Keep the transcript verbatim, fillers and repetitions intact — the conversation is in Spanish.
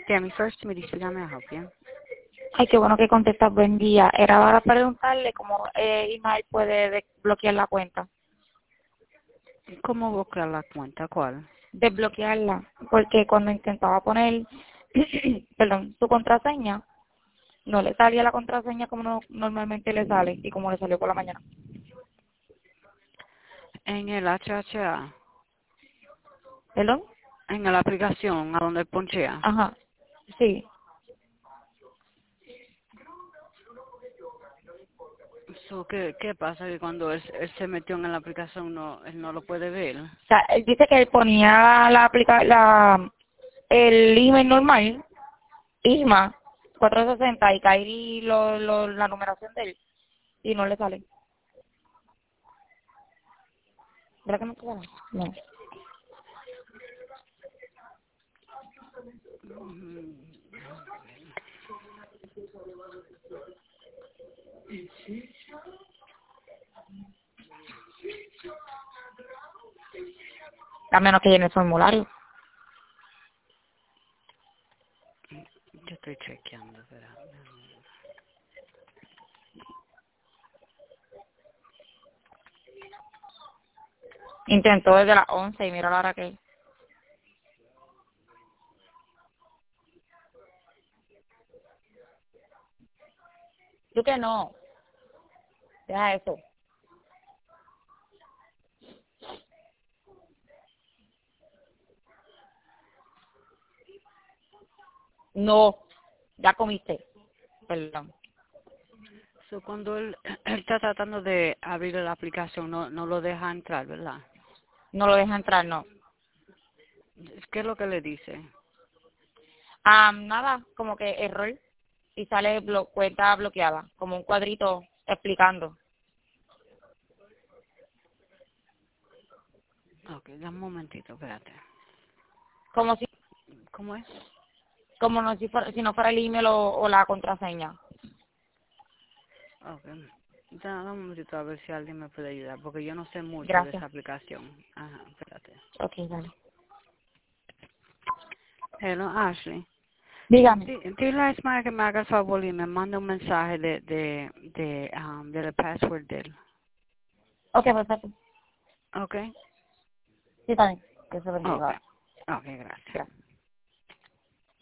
Tammy First, me dice, me help you. Ay, qué bueno que contestas. Buen día. Era para preguntarle cómo eh, Ismael puede desbloquear la cuenta. ¿Cómo bloquear la cuenta? ¿Cuál? Desbloquearla, porque cuando intentaba poner, perdón, su contraseña, no le salía la contraseña como no, normalmente le sale y como le salió por la mañana. En el H H A. ¿Perdón? En la aplicación, a donde ponchea. Ajá, sí. So, ¿qué, ¿Qué pasa? Que cuando él, él se metió en la aplicación, no, él no lo puede ver. O sea, él dice que él ponía la aplica la el email normal, Isma cuatrocientos sesenta y caí lo, lo, la numeración de él y no le sale. ¿Verdad que no te sale? No. A menos que llene el formulario. Yo estoy chequeando, espera. Intentó desde las once y mira la hora que es. Yo que no. Deja eso. No. Ya comiste. Perdón. So, cuando él, él está tratando de abrir la aplicación, no, no lo deja entrar, ¿verdad? No lo deja entrar, no. ¿Qué es lo que le dice? Ah, nada, como que error. Y sale blo cuenta bloqueada. Como un cuadrito explicando. Ok, dame un momentito, espérate. Como si ¿Cómo es? como no si, fuera, si no fuera el email o, o la contraseña. Ok. Dame un momentito a ver si alguien me puede ayudar, porque yo no sé mucho de Gracias. esa aplicación. Ajá, espérate. Ok, dale. Hello, Ashley. Dígame. Di- Dile a Ismael que me haga el favor y me mande un mensaje de, de, de, um, del password de él. Ok, perfecto. Ok. Sí, está bien. Que se Ok. bendiga. Ok, gracias. Gracias.